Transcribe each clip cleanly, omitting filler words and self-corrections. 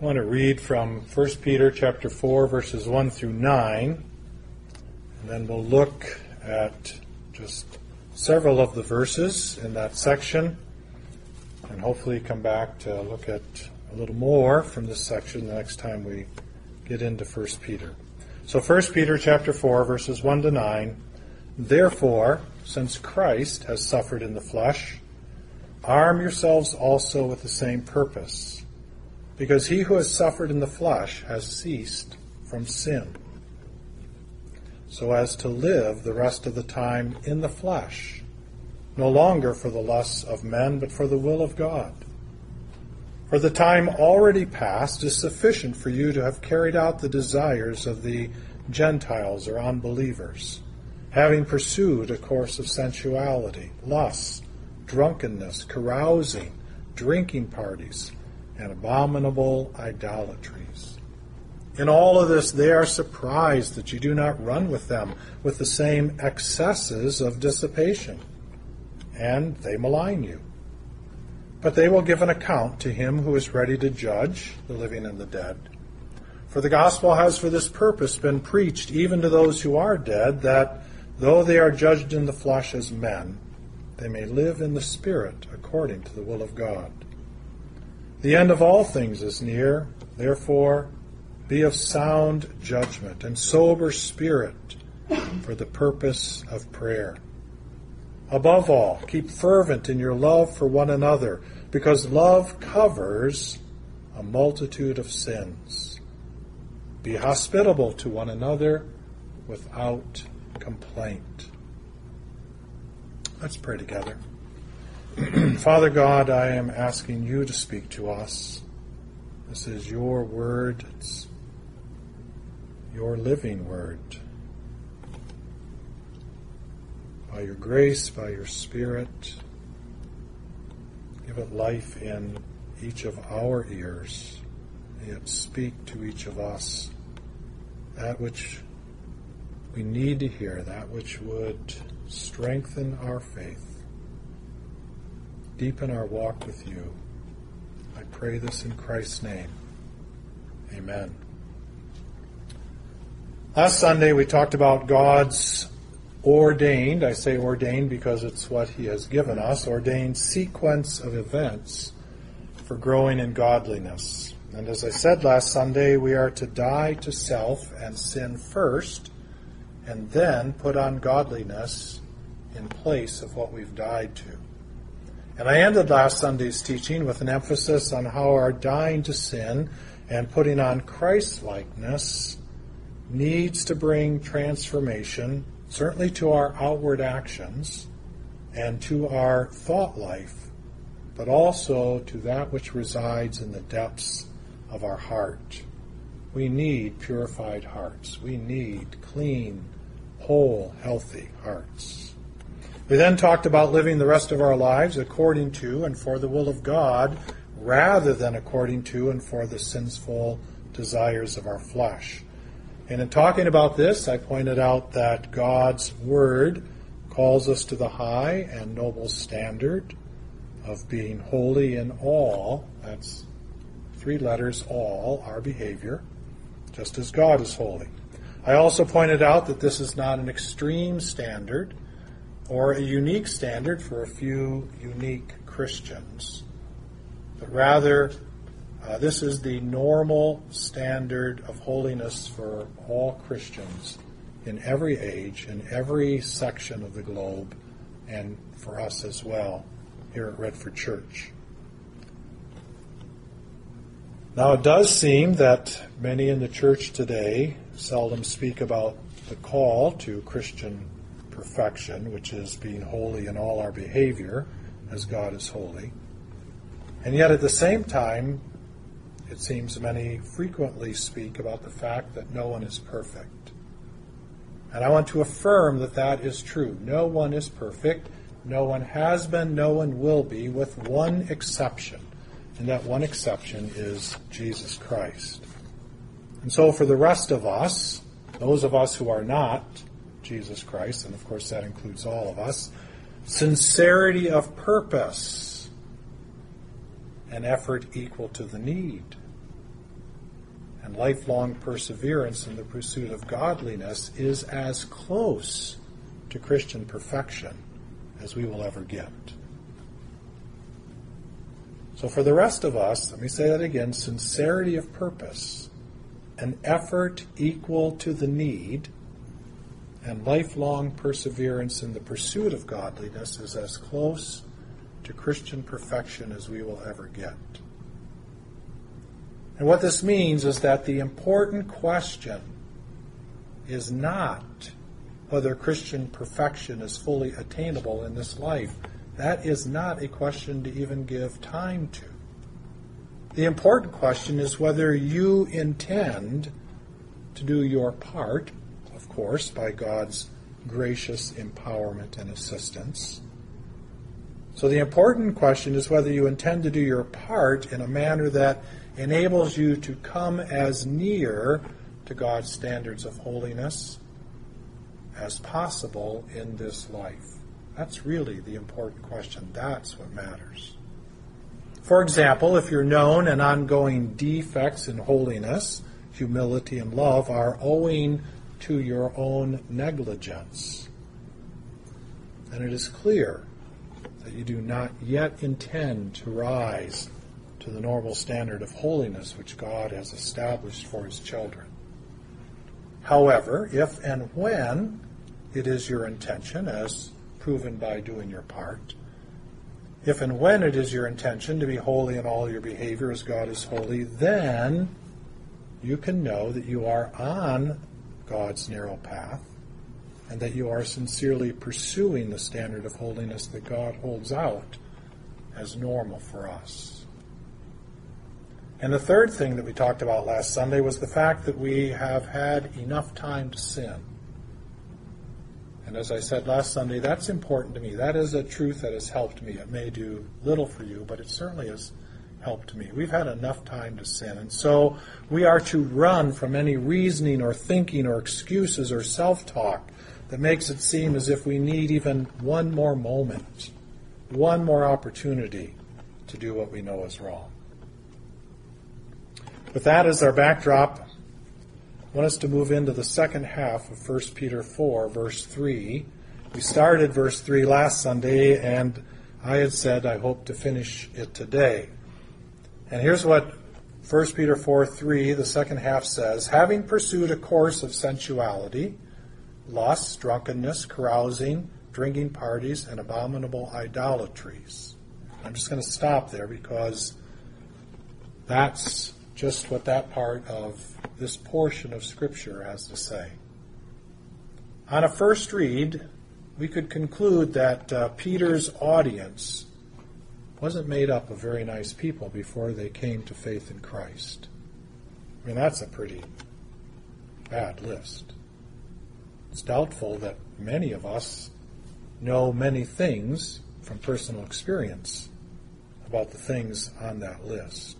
I want to read from 1 Peter chapter 4, verses 1 through 9, and then we'll look at just several of the verses in that section, and hopefully come back to look at a little more from this section the next time we get into 1 Peter. So 1 Peter chapter 4, verses 1 to 9, "Therefore, since Christ has suffered in the flesh, arm yourselves also with the same purpose, because he who has suffered in the flesh has ceased from sin, so as to live the rest of the time in the flesh, no longer for the lusts of men, but for the will of God. For the time already past is sufficient for you to have carried out the desires of the Gentiles or unbelievers, having pursued a course of sensuality, lust, drunkenness, carousing, drinking parties, and abominable idolatries. In all of this they are surprised that you do not run with them with the same excesses of dissipation, and they malign you. But they will give an account to him who is ready to judge the living and the dead. For the gospel has for this purpose been preached even to those who are dead, that though they are judged in the flesh as men, they may live in the Spirit according to the will of God. The end of all things is near, therefore be of sound judgment and sober spirit for the purpose of prayer. Above all, keep fervent in your love for one another, because love covers a multitude of sins. Be hospitable to one another without complaint." Let's pray together. Father God, I am asking you to speak to us. This is your word. It's your living word. By your grace, by your Spirit, give it life in each of our ears. May it speak to each of us that which we need to hear, that which would strengthen our faith, deepen our walk with you. I pray this in Christ's name. Amen. Last Sunday we talked about God's ordained, I say ordained because it's what he has given us, ordained sequence of events for growing in godliness. And as I said last Sunday, we are to die to self and sin first, and then put on godliness in place of what we've died to. And I ended last Sunday's teaching with an emphasis on how our dying to sin and putting on Christ-likeness needs to bring transformation, certainly to our outward actions and to our thought life, but also to that which resides in the depths of our heart. We need purified hearts. We need clean, whole, healthy hearts. We then talked about living the rest of our lives according to and for the will of God, rather than according to and for the sinful desires of our flesh. And in talking about this, I pointed out that God's Word calls us to the high and noble standard of being holy in all, that's 3 letters, all, our behavior, just as God is holy. I also pointed out that this is not an extreme standard or a unique standard for a few unique Christians, but rather this is the normal standard of holiness for all Christians in every age, in every section of the globe, and for us as well here at Redford Church. Now, it does seem that many in the church today seldom speak about the call to Christian perfection, which is being holy in all our behavior as God is holy. And yet at the same time, it seems many frequently speak about the fact that no one is perfect. And I want to affirm that that is true. No one is perfect. No one has been, no one will be, with one exception. And that one exception is Jesus Christ. And so for the rest of us, those of us who are not Jesus Christ, and of course that includes all of us, sincerity of purpose and effort equal to the need. and lifelong perseverance in the pursuit of godliness is as close to Christian perfection as we will ever get. So for the rest of us, let me say that again, sincerity of purpose, an effort equal to the need, and lifelong perseverance in the pursuit of godliness is as close to Christian perfection as we will ever get. And what this means is that the important question is not whether Christian perfection is fully attainable in this life. That is not a question to even give time to. The important question is whether you intend to do your part, of course, by God's gracious empowerment and assistance. So the important question is whether you intend to do your part in a manner that enables you to come as near to God's standards of holiness as possible in this life. That's really the important question. That's what matters. For example, if your known and ongoing defects in holiness, humility, and love are owing to your own negligence, then it is clear that you do not yet intend to rise to the normal standard of holiness which God has established for His children. However, if and when it is your intention, as proven by doing your part, if and when it is your intention to be holy in all your behavior as God is holy, then you can know that you are on God's narrow path and that you are sincerely pursuing the standard of holiness that God holds out as normal for us. And the third thing that we talked about last Sunday was the fact that we have had enough time to sin. And as I said last Sunday, that's important to me. That is a truth that has helped me. It may do little for you, but it certainly has helped me. We've had enough time to sin. And so we are to run from any reasoning or thinking or excuses or self-talk that makes it seem as if we need even one more moment, one more opportunity to do what we know is wrong. With that as our backdrop, I want us to move into the second half of 1 Peter 4, verse 3. We started verse 3 last Sunday, and I had said I hope to finish it today. And here's what 1 Peter 4, 3, the second half says, having pursued a course of sensuality, lust, drunkenness, carousing, drinking parties, and abominable idolatries. I'm just going to stop there because that's just what that part of this portion of Scripture has to say. On a first read, we could conclude that Peter's audience wasn't made up of very nice people before they came to faith in Christ. I mean, that's a pretty bad list. It's doubtful that many of us know many things from personal experience about the things on that list.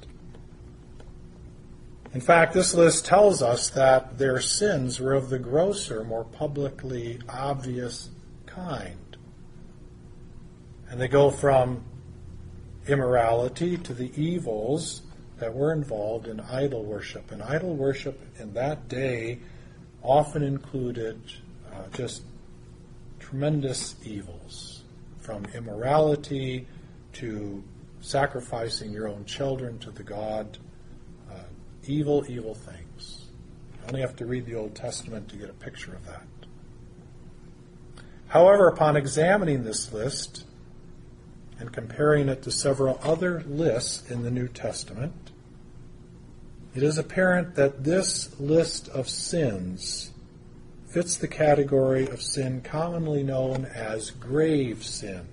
In fact, this list tells us that their sins were of the grosser, more publicly obvious kind. And they go from immorality to the evils that were involved in idol worship. And idol worship in that day often included just tremendous evils, from immorality to sacrificing your own children to the god. Evil things. You only have to read the Old Testament to get a picture of that. However, upon examining this list and comparing it to several other lists in the New Testament, it is apparent that this list of sins fits the category of sin commonly known as grave sin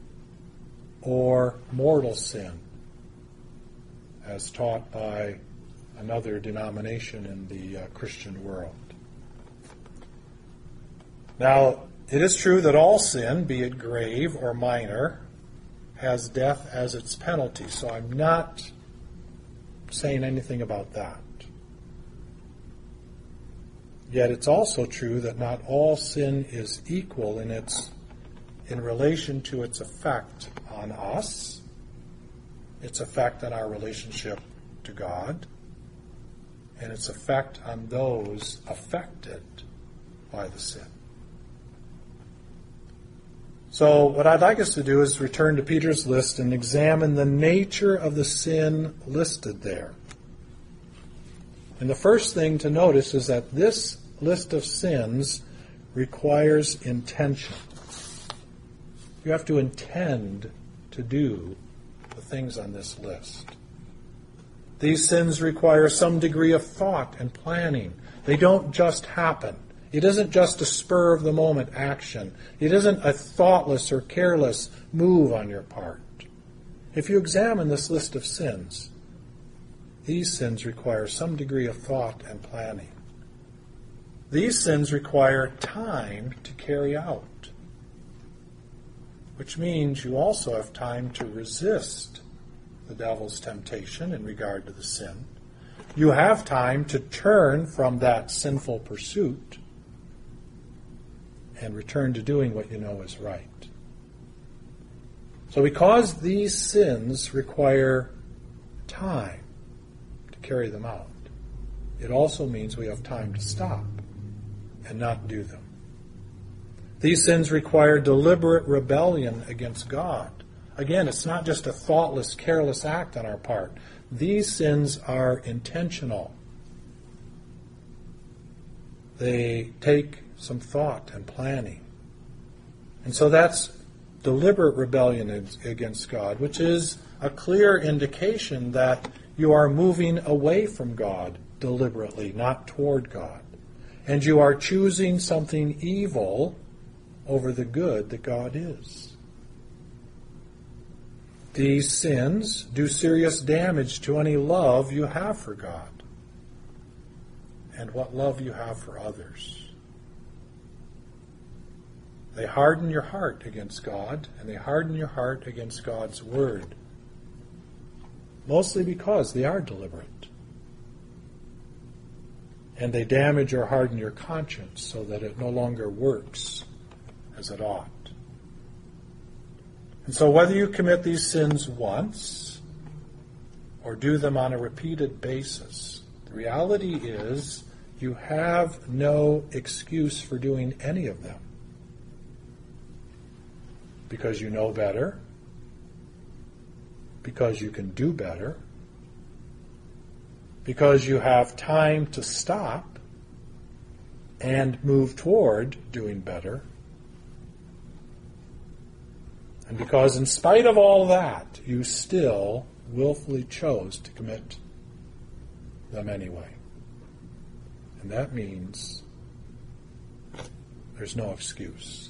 or mortal sin, as taught by another denomination in the Christian world. Now, it is true that all sin, be it grave or minor, has death as its penalty, so I'm not saying anything about that. Yet it's also true that not all sin is equal in relation to its effect on us, its effect on our relationship to God, and its effect on those affected by the sin. So what I'd like us to do is return to Peter's list and examine the nature of the sin listed there. And the first thing to notice is that this list of sins requires intention. You have to intend to do the things on this list. These sins require some degree of thought and planning. They don't just happen. It isn't just a spur-of-the-moment action. It isn't a thoughtless or careless move on your part. If you examine this list of sins, these sins require some degree of thought and planning. These sins require time to carry out, which means you also have time to resist the devil's temptation in regard to the sin. You have time to turn from that sinful pursuit and return to doing what you know is right. So because these sins require time to carry them out, it also means we have time to stop and not do them. These sins require deliberate rebellion against God. Again, it's not just a thoughtless, careless act on our part. These sins are intentional. They take some thought and planning. And so that's deliberate rebellion against God, which is a clear indication that you are moving away from God deliberately, not toward God. And you are choosing something evil over the good that God is. These sins do serious damage to any love you have for God and what love you have for others. They harden your heart against God, and they harden your heart against God's Word, mostly because they are deliberate. And they damage or harden your conscience so that it no longer works as it ought. And so whether you commit these sins once or do them on a repeated basis, the reality is you have no excuse for doing any of them. Because you know better, because you can do better, because you have time to stop and move toward doing better, and because in spite of all that, you still willfully chose to commit them anyway. And that means there's no excuse.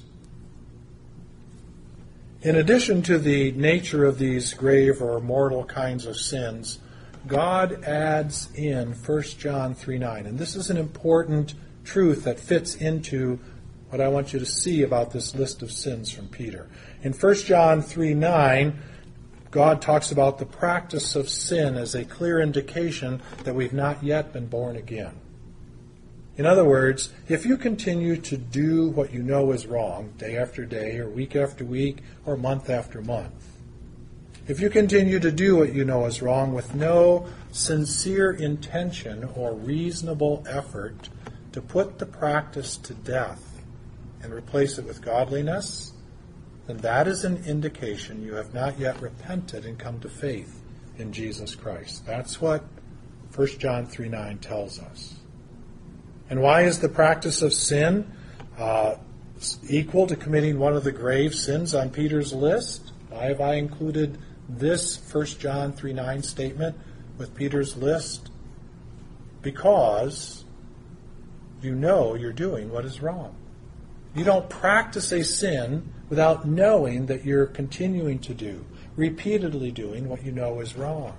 In addition to the nature of these grave or mortal kinds of sins, God adds in 1 John 3:9. And this is an important truth that fits into what I want you to see about this list of sins from Peter. In 1 John 3:9, God talks about the practice of sin as a clear indication that we've not yet been born again. In other words, if you continue to do what you know is wrong, day after day, or week after week, or month after month, if you continue to do what you know is wrong with no sincere intention or reasonable effort to put the practice to death and replace it with godliness, then that is an indication you have not yet repented and come to faith in Jesus Christ. That's what 1 John 3:9 tells us. And why is the practice of sin equal to committing one of the grave sins on Peter's list? Why have I included this 1 John 3:9 statement with Peter's list? Because you know you're doing what is wrong. You don't practice a sin without knowing that you're continuing to do, repeatedly doing what you know is wrong.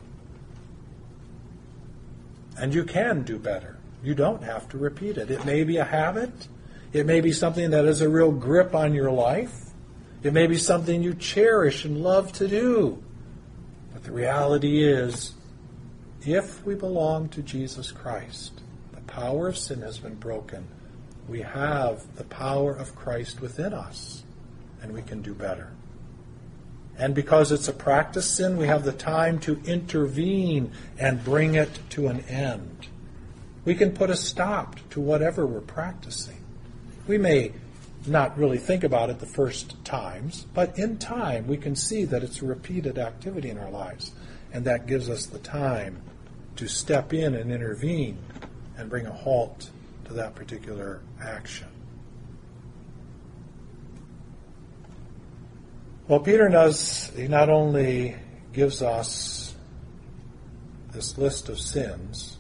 And you can do better. You don't have to repeat it. It may be a habit. It may be something that has a real grip on your life. It may be something you cherish and love to do. But the reality is, if we belong to Jesus Christ, the power of sin has been broken. We have the power of Christ within us, and we can do better. And because it's a practice sin, we have the time to intervene and bring it to an end. We can put a stop to whatever we're practicing. We may not really think about it the first times, but in time we can see that it's a repeated activity in our lives, and that gives us the time to step in and intervene and bring a halt to that particular action. Well, Peter does, he not only gives us this list of sins,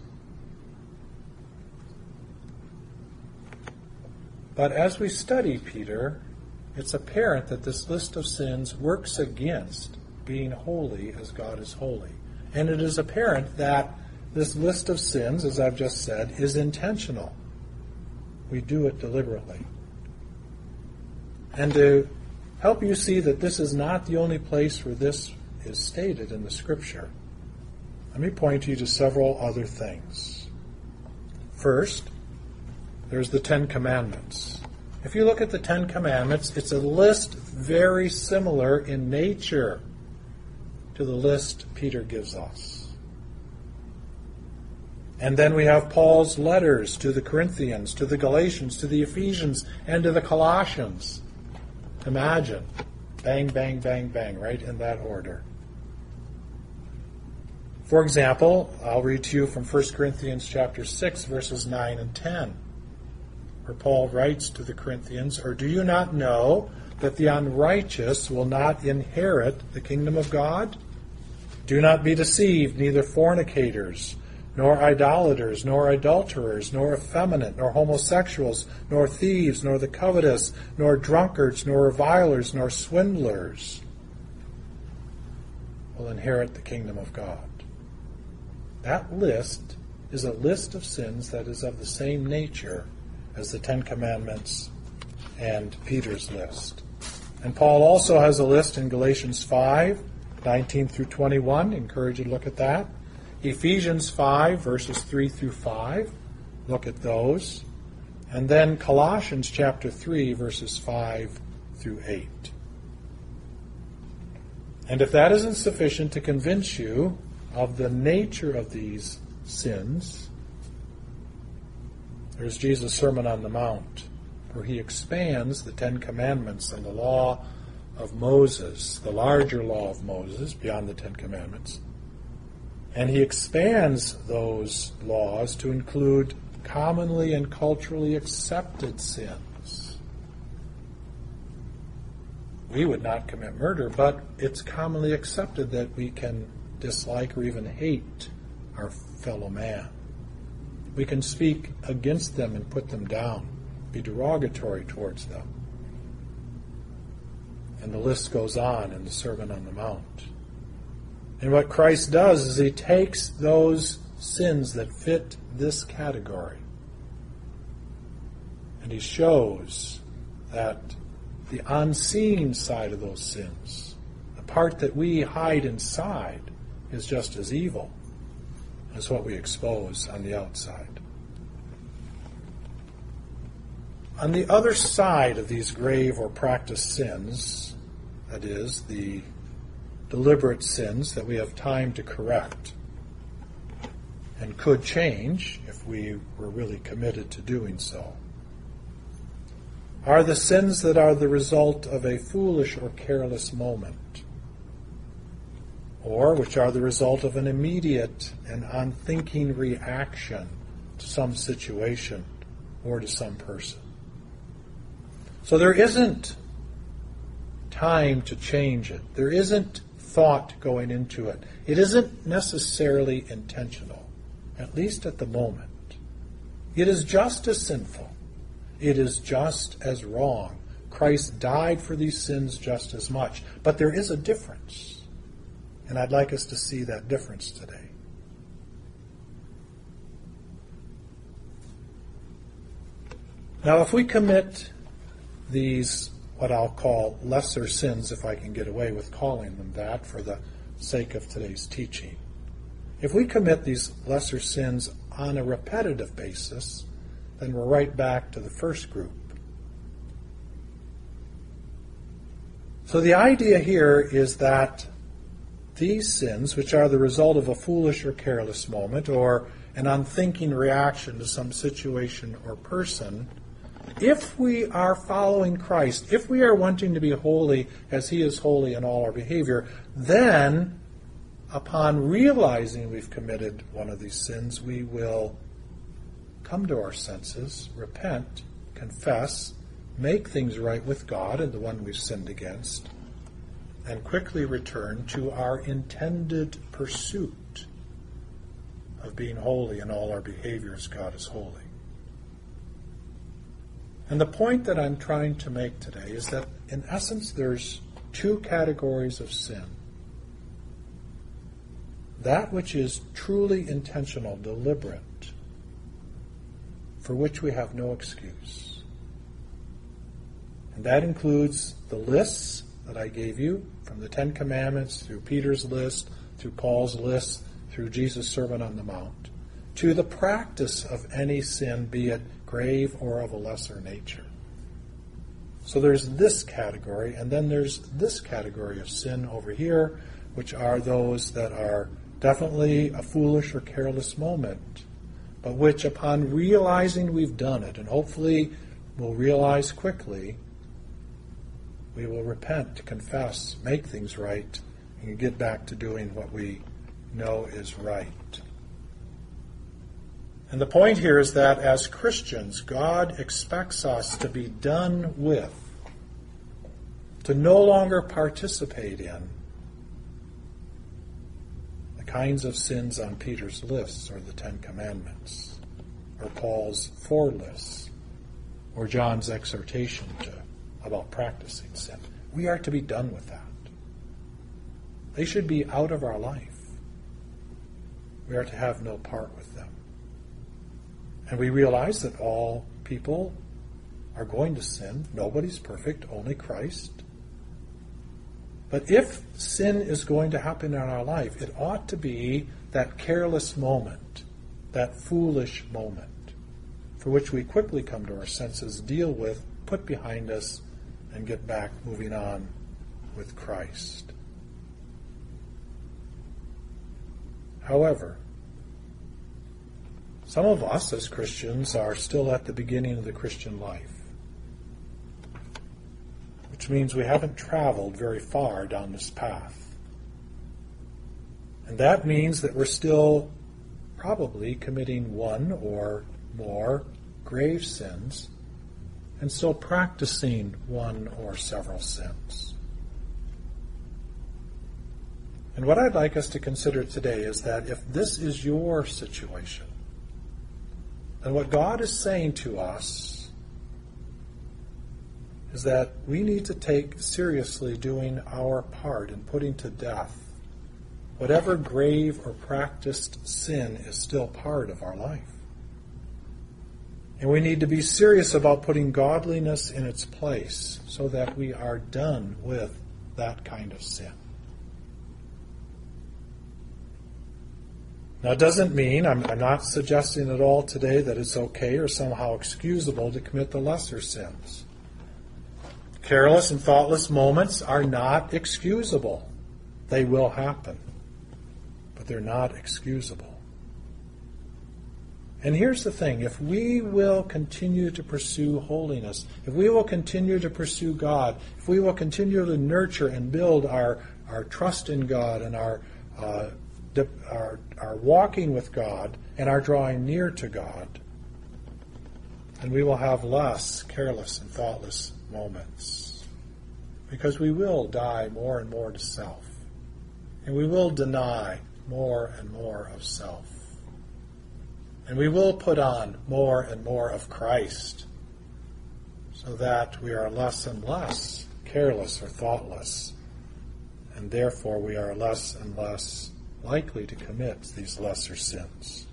but as we study Peter, it's apparent that this list of sins works against being holy as God is holy. And it is apparent that this list of sins, as I've just said, is intentional. We do it deliberately. And to help you see that this is not the only place where this is stated in the Scripture, let me point you to several other things. First, there's the Ten Commandments. If you look at the Ten Commandments, it's a list very similar in nature to the list Peter gives us. And then we have Paul's letters to the Corinthians, to the Galatians, to the Ephesians, and to the Colossians. Imagine. Bang, bang, bang, bang, right in that order. For example, I'll read to you from 1 Corinthians chapter 6, verses 9 and 10, where Paul writes to the Corinthians, "Or do you not know that the unrighteous will not inherit the kingdom of God? Do not be deceived, neither fornicators, nor idolaters, nor adulterers, nor effeminate, nor homosexuals, nor thieves, nor the covetous, nor drunkards, nor revilers, nor swindlers will inherit the kingdom of God." That list is a list of sins that is of the same nature as the Ten Commandments and Peter's list. And Paul also has a list in Galatians 5, 19 through 21. I encourage you to look at that. Ephesians 5, verses 3 through 5. Look at those. And then Colossians chapter 3, verses 5 through 8. And if that isn't sufficient to convince you of the nature of these sins, there's Jesus' Sermon on the Mount, where he expands the Ten Commandments and the law of Moses, the larger law of Moses, beyond the Ten Commandments. And he expands those laws to include commonly and culturally accepted sins. We would not commit murder, but it's commonly accepted that we can dislike or even hate our fellow man. We can speak against them and put them down, be derogatory towards them. And the list goes on in the Sermon on the Mount. And what Christ does is he takes those sins that fit this category and he shows that the unseen side of those sins, the part that we hide inside, is just as evil as what we expose on the outside. On the other side of these grave or practiced sins, that is, the deliberate sins that we have time to correct and could change if we were really committed to doing so, are the sins that are the result of a foolish or careless moment, or which are the result of an immediate and unthinking reaction to some situation or to some person. So there isn't time to change it. There isn't thought going into it. It isn't necessarily intentional, at least at the moment. It is just as sinful. It is just as wrong. Christ died for these sins just as much. But there is a difference. And I'd like us to see that difference today. Now, if we commit these, what I'll call lesser sins, if I can get away with calling them that for the sake of today's teaching, if we commit these lesser sins on a repetitive basis, then we're right back to the first group. So the idea here is that these sins, which are the result of a foolish or careless moment or an unthinking reaction to some situation or person, if we are following Christ, if we are wanting to be holy as He is holy in all our behavior, then upon realizing we've committed one of these sins, we will come to our senses, repent, confess, make things right with God and the one we've sinned against, and quickly return to our intended pursuit of being holy in all our behavior as God is holy. And the point that I'm trying to make today is that, in essence, there's two categories of sin. That which is truly intentional, deliberate, for which we have no excuse. And that includes the lists that I gave you, from the Ten Commandments, through Peter's list, through Paul's list, through Jesus' Sermon on the Mount, to the practice of any sin, be it grave or of a lesser nature. So there's this category, and then there's this category of sin over here, which are those that are definitely a foolish or careless moment, but which, upon realizing we've done it, and hopefully we'll realize quickly, we will repent, confess, make things right, and get back to doing what we know is right. And the point here is that as Christians, God expects us to be done with, to no longer participate in the kinds of sins on Peter's lists, or the Ten Commandments, or Paul's 4 lists, or John's exhortation about practicing sin. We are to be done with that. They should be out of our life. We are to have no part with them. And we realize that all people are going to sin. Nobody's perfect, only Christ. But if sin is going to happen in our life, it ought to be that careless moment, that foolish moment, for which we quickly come to our senses, deal with, put behind us, and get back moving on with Christ. However, some of us as Christians are still at the beginning of the Christian life, which means we haven't traveled very far down this path. And that means that we're still probably committing one or more grave sins, and still practicing one or several sins. And what I'd like us to consider today is that if this is your situation, then what God is saying to us is that we need to take seriously doing our part in putting to death whatever grave or practiced sin is still part of our life. And we need to be serious about putting godliness in its place so that we are done with that kind of sin. Now, it doesn't mean, I'm not suggesting at all today that it's okay or somehow excusable to commit the lesser sins. Careless and thoughtless moments are not excusable. They will happen, but they're not excusable. And here's the thing, if we will continue to pursue holiness, if we will continue to pursue God, if we will continue to nurture and build our trust in God and our walking with God and our drawing near to God, then we will have less careless and thoughtless moments. Because we will die more and more to self. And we will deny more and more of self. And we will put on more and more of Christ, so that we are less and less careless or thoughtless, and therefore we are less and less likely to commit these lesser sins.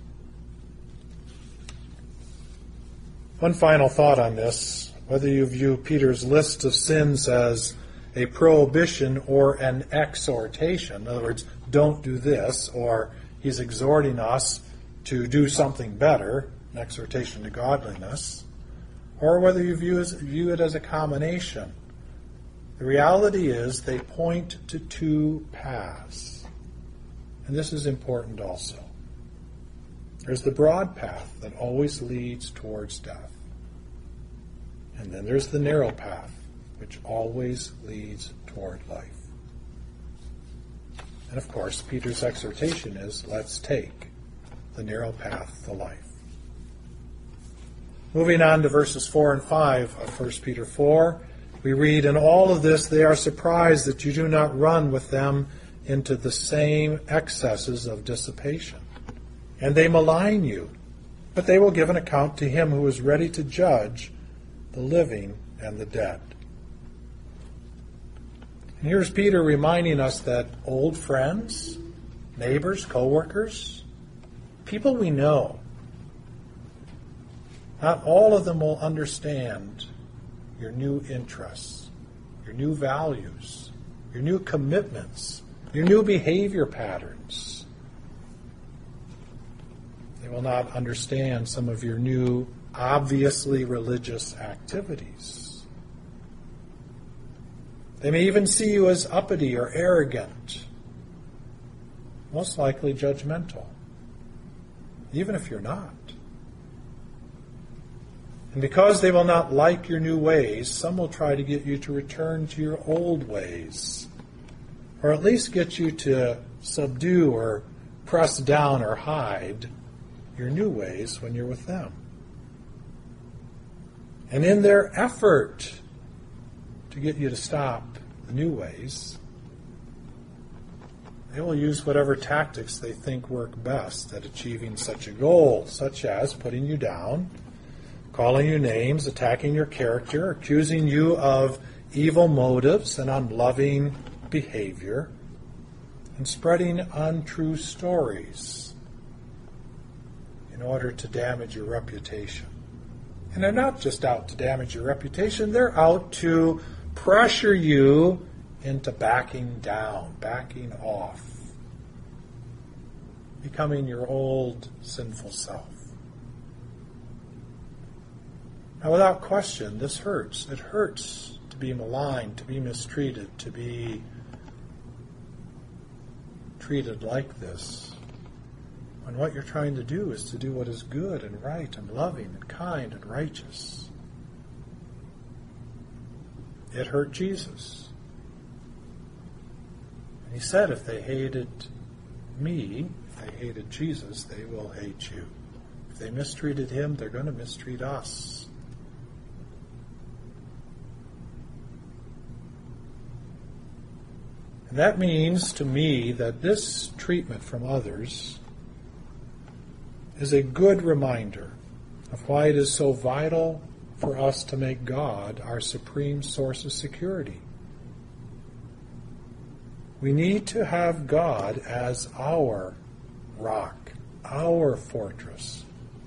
One final thought on this, whether you view Peter's list of sins as a prohibition or an exhortation, in other words, don't do this, or he's exhorting us to do something better, an exhortation to godliness, or whether you view it as a combination. The reality is they point to two paths. And this is important also. There's the broad path that always leads towards death. And then there's the narrow path, which always leads toward life. And of course, Peter's exhortation is, let's take the narrow path to life. Moving on to verses 4 and 5 of 1 Peter 4, we read, "In all of this they are surprised that you do not run with them into the same excesses of dissipation. And they malign you, but they will give an account to him who is ready to judge the living and the dead." And here's Peter reminding us that old friends, neighbors, co-workers, people we know, not all of them will understand your new interests, your new values, your new commitments, your new behavior patterns. They will not understand some of your new, obviously religious activities. They may even see you as uppity or arrogant, most likely judgmental, even if you're not. And because they will not like your new ways, some will try to get you to return to your old ways, or at least get you to subdue or press down or hide your new ways when you're with them. And in their effort to get you to stop the new ways, they will use whatever tactics they think work best at achieving such a goal, such as putting you down, calling you names, attacking your character, accusing you of evil motives and unloving behavior, and spreading untrue stories in order to damage your reputation. And they're not just out to damage your reputation, they're out to pressure you into backing down, backing off, becoming your old sinful self. Now, without question, this hurts. It hurts to be maligned, to be mistreated, to be treated like this, when what you're trying to do is to do what is good and right and loving and kind and righteous. It hurt Jesus. And he said, if they hated me, if they hated Jesus, they will hate you. If they mistreated him, they're going to mistreat us. And that means to me that this treatment from others is a good reminder of why it is so vital for us to make God our supreme source of security. We need to have God as our rock, our fortress,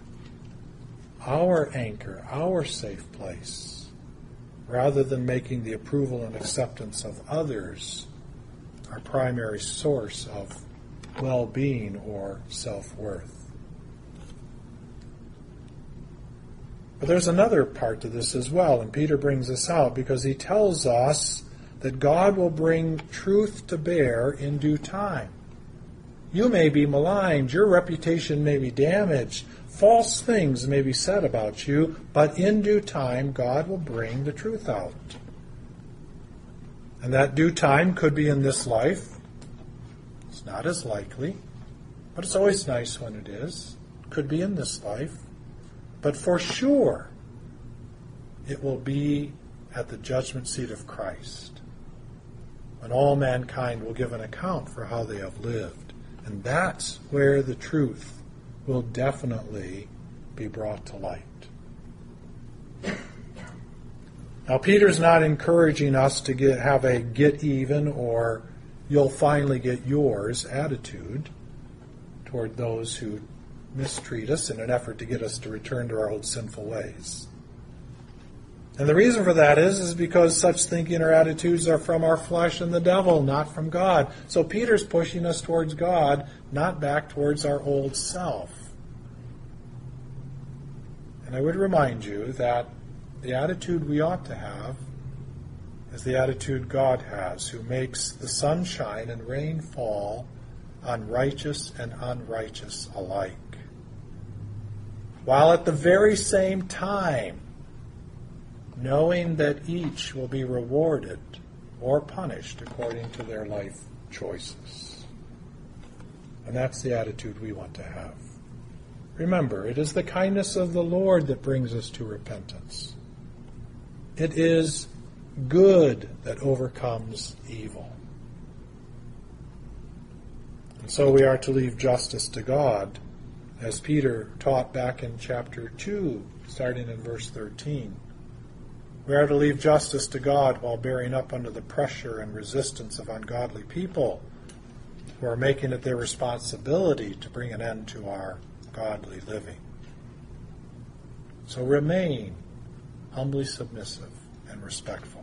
our anchor, our safe place, rather than making the approval and acceptance of others our primary source of well-being or self-worth. But there's another part to this as well, and Peter brings this out because he tells us that God will bring truth to bear in due time. You may be maligned, your reputation may be damaged, false things may be said about you, but in due time God will bring the truth out. And that due time could be in this life. It's not as likely, but it's always nice when it is. Could be in this life. But for sure, it will be at the judgment seat of Christ, when all mankind will give an account for how they have lived. And that's where the truth will definitely be brought to light. Now, Peter's not encouraging us to have a get even or you'll finally get yours attitude toward those who mistreat us in an effort to get us to return to our old sinful ways. And the reason for that is because such thinking or attitudes are from our flesh and the devil, not from God. So Peter's pushing us towards God, not back towards our old self. And I would remind you that the attitude we ought to have is the attitude God has, who makes the sun shine and rain fall on righteous and unrighteous alike, while at the very same time knowing that each will be rewarded or punished according to their life choices. And that's the attitude we want to have. Remember, it is the kindness of the Lord that brings us to repentance. It is good that overcomes evil. And so we are to leave justice to God, as Peter taught back in chapter 2, starting in verse 13. We are to leave justice to God while bearing up under the pressure and resistance of ungodly people who are making it their responsibility to bring an end to our godly living. So remain humbly submissive and respectful.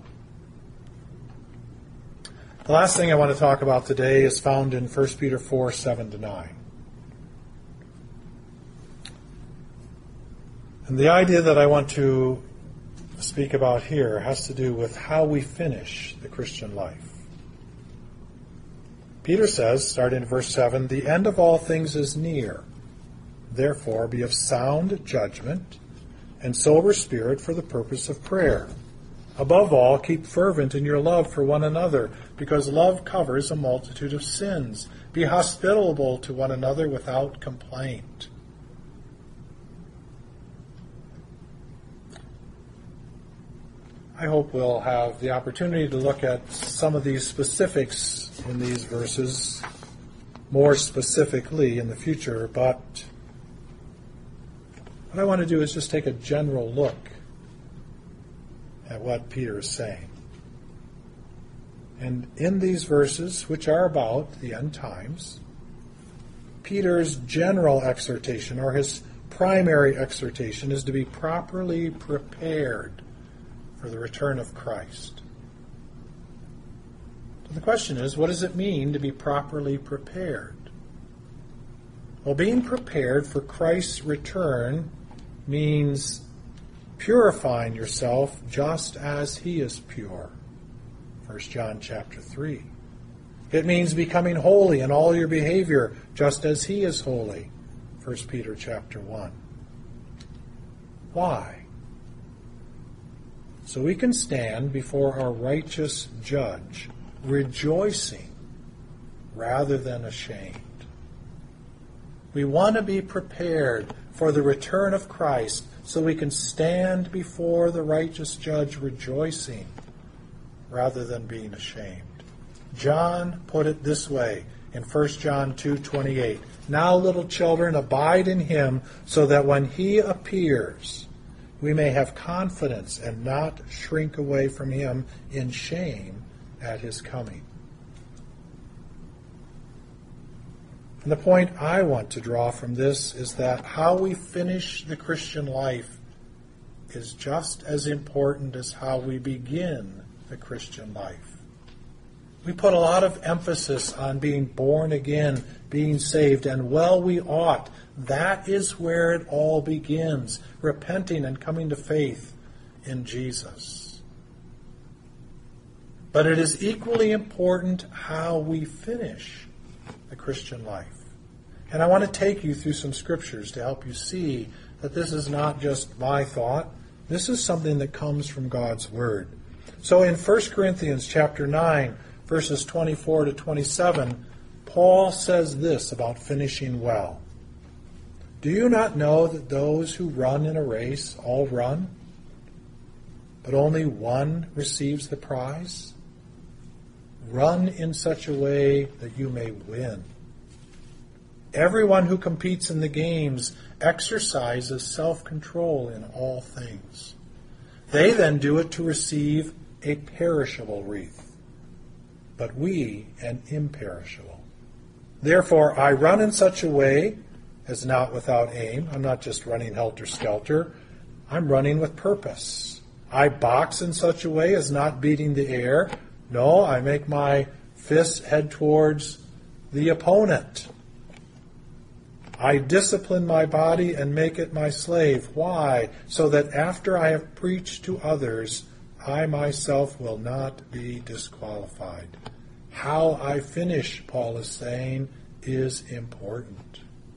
The last thing I want to talk about today is found in 1 Peter 4, 7-9. And the idea that I want to speak about here has to do with how we finish the Christian life. Peter says, starting in verse 7, "The end of all things is near. Therefore be of sound judgment and sober spirit for the purpose of prayer. Above all, keep fervent in your love for one another, because love covers a multitude of sins. Be hospitable to one another without complaint." I hope we'll have the opportunity to look at some of these specifics in these verses more specifically in the future, but what I want to do is just take a general look at what Peter is saying. And in these verses, which are about the end times, Peter's general exhortation, or his primary exhortation, is to be properly prepared for the return of Christ. So the question is, what does it mean to be properly prepared? Well, being prepared for Christ's return means purifying yourself just as he is pure. 1 John chapter 3. It means becoming holy in all your behavior just as he is holy. 1 Peter chapter 1. Why? So we can stand before our righteous judge rejoicing rather than ashamed. We want to be prepared for the return of Christ so we can stand before the righteous judge rejoicing rather than being ashamed. John put it this way in 1 John 2:28. "Now, little children, abide in him, so that when he appears, we may have confidence and not shrink away from him in shame at his coming." And the point I want to draw from this is that how we finish the Christian life is just as important as how we begin the Christian life. We put a lot of emphasis on being born again, being saved, and well we ought. That is where it all begins, repenting and coming to faith in Jesus. But it is equally important how we finish the Christian life. And I want to take you through some scriptures to help you see that this is not just my thought. This is something that comes from God's Word. So in 1 Corinthians chapter 9, verses 24 to 27, Paul says this about finishing well. "Do you not know that those who run in a race all run, but only one receives the prize? Run in such a way that you may win. Everyone who competes in the games exercises self-control in all things. They then do it to receive a perishable wreath, but we an imperishable. Therefore, I run in such a way as not without aim." I'm not just running helter-skelter. I'm running with purpose. "I box in such a way as not beating the air." No, I make my fists head towards the opponent. "I discipline my body and make it my slave." Why? "So that after I have preached to others, I myself will not be disqualified." How I finish, Paul is saying, is important.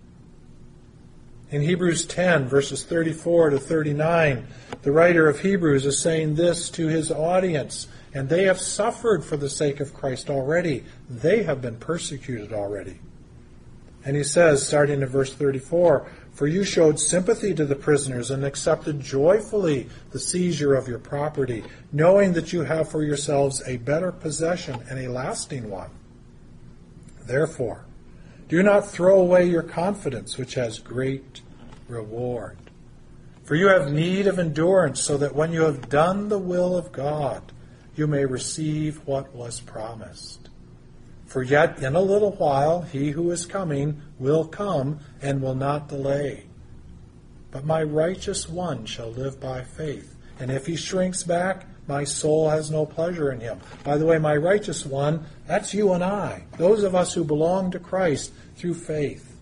In Hebrews 10, verses 34 to 39, the writer of Hebrews is saying this to his audience, and they have suffered for the sake of Christ already. They have been persecuted already. And he says, starting in verse 34, "For you showed sympathy to the prisoners and accepted joyfully the seizure of your property, knowing that you have for yourselves a better possession and a lasting one. Therefore, do not throw away your confidence, which has great reward. For you have need of endurance, so that when you have done the will of God, you may receive what was promised. For yet in a little while he who is coming will come and will not delay. But my righteous one shall live by faith, and if he shrinks back, my soul has no pleasure in him." By the way, my righteous one, that's you and I, those of us who belong to Christ through faith.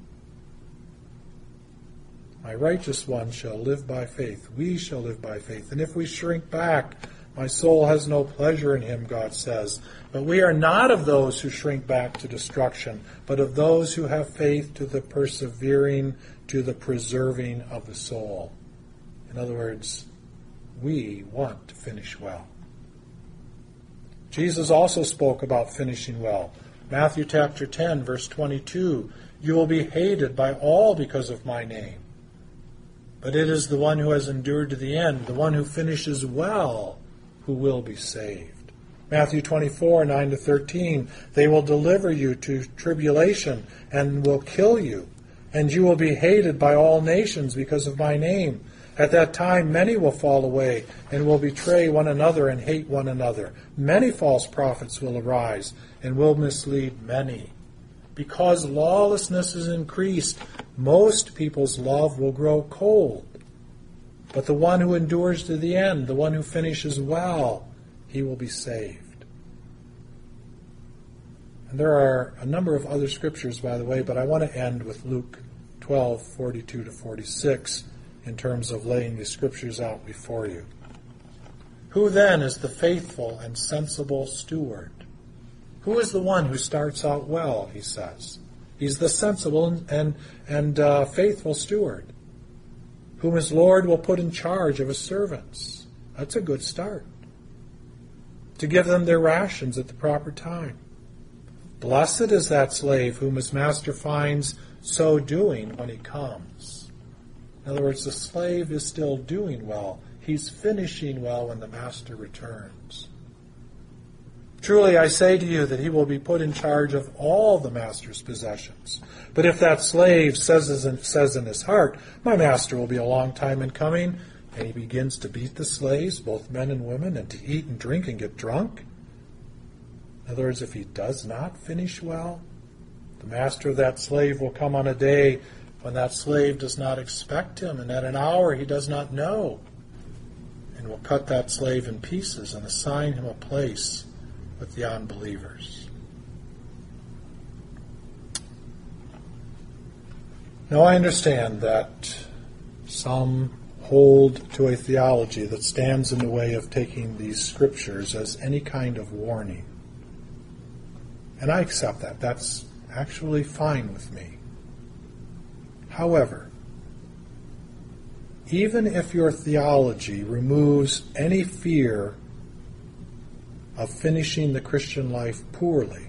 My righteous one shall live by faith. We shall live by faith. And if we shrink back, my soul has no pleasure in him, God says. But we are not of those who shrink back to destruction, but of those who have faith to the persevering, to the preserving of the soul. In other words, we want to finish well. Jesus also spoke about finishing well. Matthew chapter 10, verse 22, "You will be hated by all because of my name. But it is the one who has endured to the end, the one who finishes well, who will be saved." Matthew 24, 9 to 13, "They will deliver you to tribulation and will kill you, and you will be hated by all nations because of my name. At that time many will fall away and will betray one another and hate one another. Many false prophets will arise and will mislead many. Because lawlessness is increased, most people's love will grow cold. But the one who endures to the end, the one who finishes well, he will be saved." And there are a number of other scriptures, by the way, but I want to end with Luke 12, 42 to 46, in terms of laying these scriptures out before you. "Who then is the faithful and sensible steward? Who is the one who starts out well?" he says. He's the sensible and faithful steward, whom his Lord will put in charge of his servants. That's a good start. To give them their rations at the proper time. Blessed is that slave whom his master finds so doing when he comes. In other words, the slave is still doing well. He's finishing well when the master returns. "Truly I say to you that he will be put in charge of all the master's possessions. But if that slave says in his heart, 'My master will be a long time in coming,' and he begins to beat the slaves, both men and women, and to eat and drink and get drunk," in other words, if he does not finish well, the master of that slave will come on a day when that slave does not expect him, and at an hour he does not know, and will cut that slave in pieces and assign him a place with the unbelievers. Now I understand that some hold to a theology that stands in the way of taking these scriptures as any kind of warning. And I accept that. That's actually fine with me. However, even if your theology removes any fear of finishing the Christian life poorly,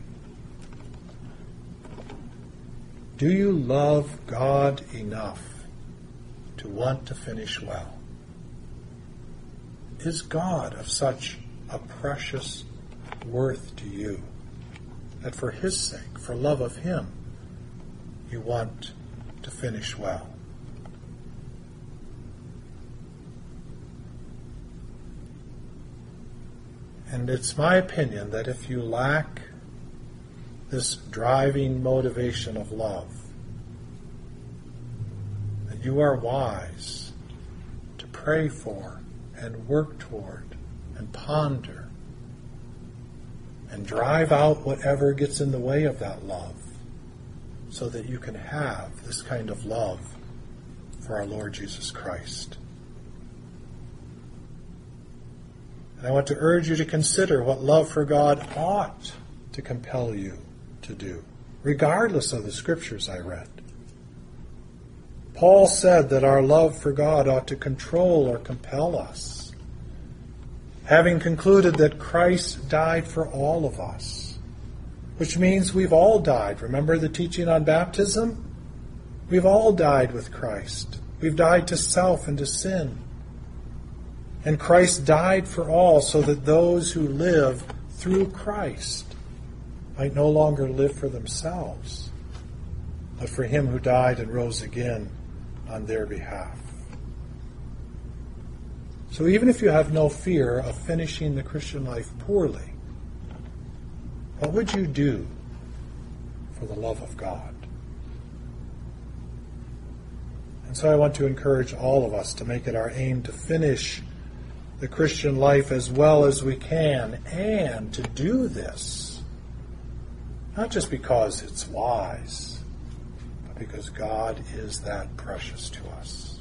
do you love God enough to want to finish well? Is God of such a precious worth to you that for his sake, for love of him, you want to finish well? And it's my opinion that if you lack this driving motivation of love, that you are wise to pray for and work toward and ponder and drive out whatever gets in the way of that love, so that you can have this kind of love for our Lord Jesus Christ. And I want to urge you to consider what love for God ought to compel you to do, regardless of the scriptures I read. Paul said that our love for God ought to control or compel us, having concluded that Christ died for all of us, which means we've all died. Remember the teaching on baptism? We've all died with Christ. We've died to self and to sin. And Christ died for all so that those who live through Christ might no longer live for themselves, but for him who died and rose again on their behalf. So even if you have no fear of finishing the Christian life poorly, what would you do for the love of God? And so I want to encourage all of us to make it our aim to finish the Christian life as well as we can, and to do this not just because it's wise, but because God is that precious to us.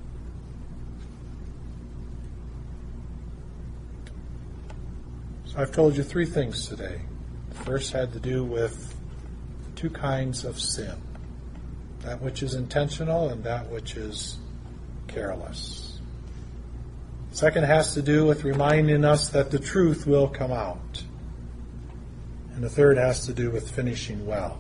So I've told you three things today. The first had to do with two kinds of sin: that which is intentional and that which is careless. Second has to do with reminding us that the truth will come out. And the third has to do with finishing well.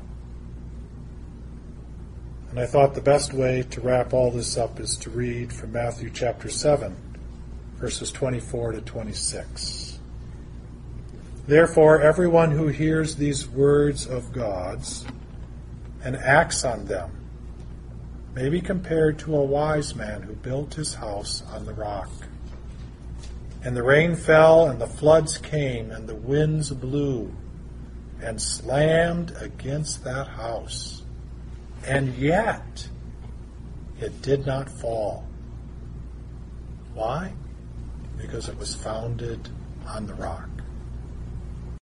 And I thought the best way to wrap all this up is to read from Matthew chapter 7, verses 24 to 26. Therefore, everyone who hears these words of God's and acts on them may be compared to a wise man who built his house on the rock. And the rain fell, and the floods came, and the winds blew, and slammed against that house. And yet it did not fall. Why? Because it was founded on the rock.